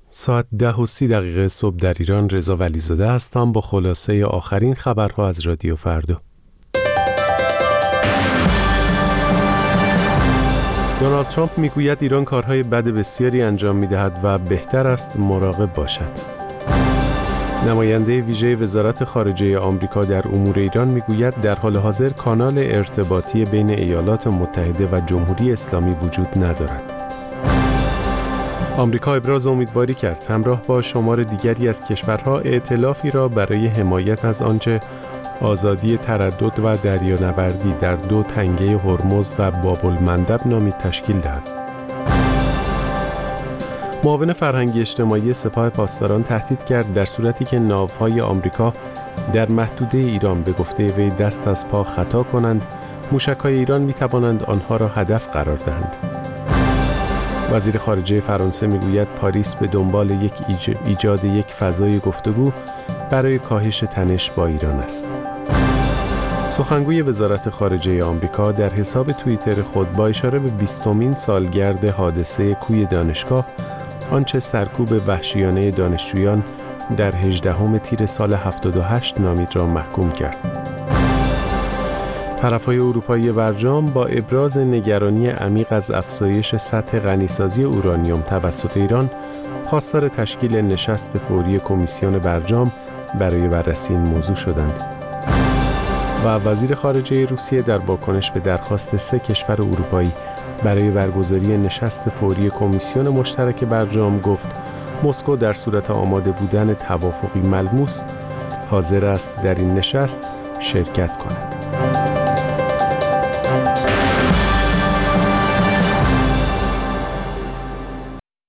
ساعت 10:30 صبح در ایران. رضا ولیزاده هستم با خلاصه آخرین خبرها از رادیو فردا. دونالد ترامپ میگوید ایران کارهای بد بسیاری انجام میدهد و بهتر است مراقب باشد. نماینده ویژه وزارت خارجه آمریکا در امور ایران میگوید در حال حاضر کانال ارتباطی بین ایالات متحده و جمهوری اسلامی وجود ندارد. آمریکا ابراز امیدواری کرد همراه با شمار دیگری از کشورها ائتلافی را برای حمایت از آنچه آزادی تردد و دریانوردی در دو تنگه هرمز و باب‌المندب نامید تشکیل دهد. معاون فرهنگی اجتماعی سپاه پاسداران تهدید کرد در صورتی که ناوهای آمریکا در محدوده ایران به گفته وی دست از پا خطا کنند، موشک‌های ایران می‌توانند آنها را هدف قرار دهند. وزیر خارجه فرانسه میگوید پاریس به دنبال ایجاد یک فضای گفتگو برای کاهش تنش با ایران است. سخنگوی وزارت خارجه آمریکا در حساب توییتر خود با اشاره به 20مین سالگرد حادثه کوی دانشگاه، آنچه سرکوب وحشیانه دانشجویان در 18 تیر سال 78 نامید را محکوم کرد. طرف‌های اروپایی برجام با ابراز نگرانی عمیق از افزایش سطح غنیسازی اورانیوم توسط ایران، خواستار تشکیل نشست فوری کمیسیون برجام برای بررسی این موضوع شدند. و وزیر خارجه روسیه در واکنش به درخواست 3 کشور اروپایی برای برگزاری نشست فوری کمیسیون مشترک برجام گفت مسکو در صورت آماده بودن توافقی ملموس حاضر است در این نشست شرکت کند.